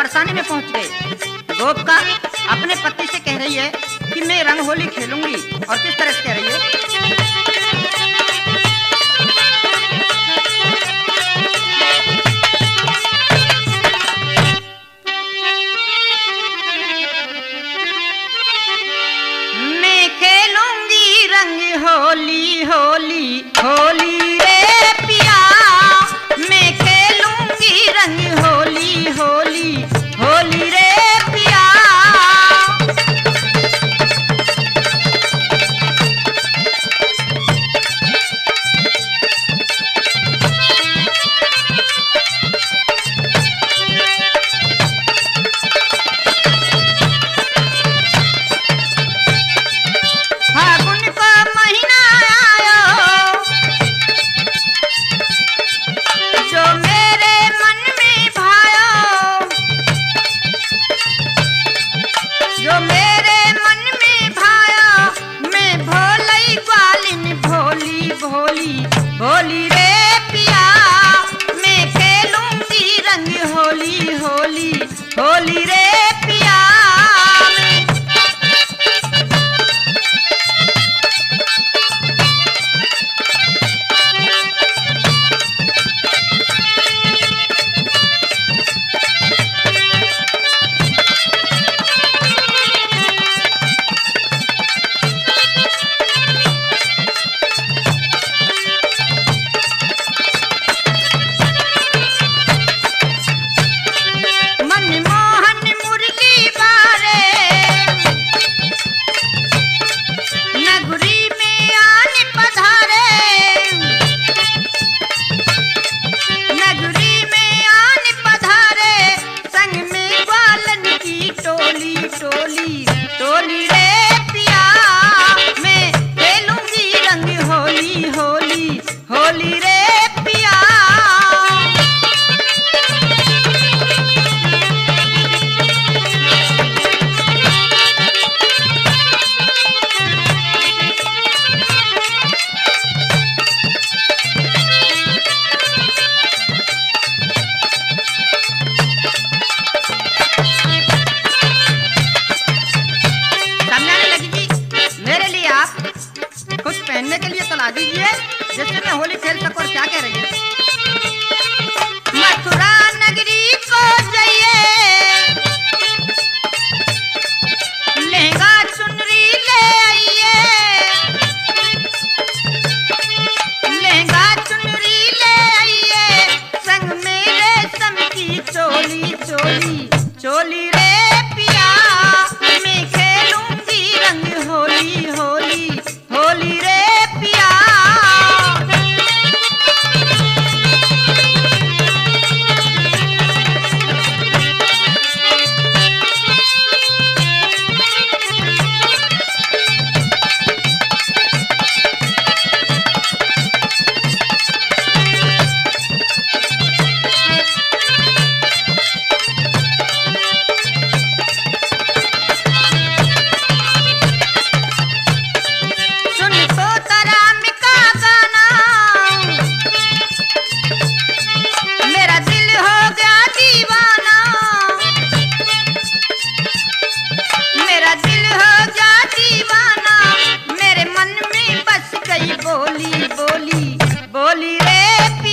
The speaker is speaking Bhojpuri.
परेशानी में पहुंच गए। गोपिका अपने पति से कह रही है कि मैं रंग होली खेलूंगी, और किस तरह से कह रही है। मैं खेलूंगी रंग होली होली होली रे पिया, मैं खेलूंगी रंग होली होली होली रे पिया। फागुन का महीना आयो, जो मेरे मन में भायो, जो मेरे मन में भाया, मैं भोलई ग्वालिन भोली भोली भोली रे पिया, मैं खेलूंगी रंग होली होली होली रे पिया। मनमोहन मुरली बारे, नगरी में आन पधारे, नगरी में आन पधारे, संग में ग्वालन की टोली टोली टोली रे पिया, मैं खेलूंगी रंग होली होली होली रे पिया। समझाने लगी कि मेरे लिए आप कुछ पहनने के लिए सलाह दीजिए जिससे मैं होली खेल सकूं। और क्या कह रही है। मथुरा नगरी को जाइए, लहंगा चुनरी ले आइए, लहंगा चुनरी ले आइए, संग में रेशम की चोली चोली चोली रे पिया, मैं खेलूंगी रंग होली होली होली रे पिया। सुन तो तराम का गाना, मेरा दिल हो गया दीवाना, मेरा दिल हो गया दीवाना, मेरे मन में बस गई बोली बोली बोली रे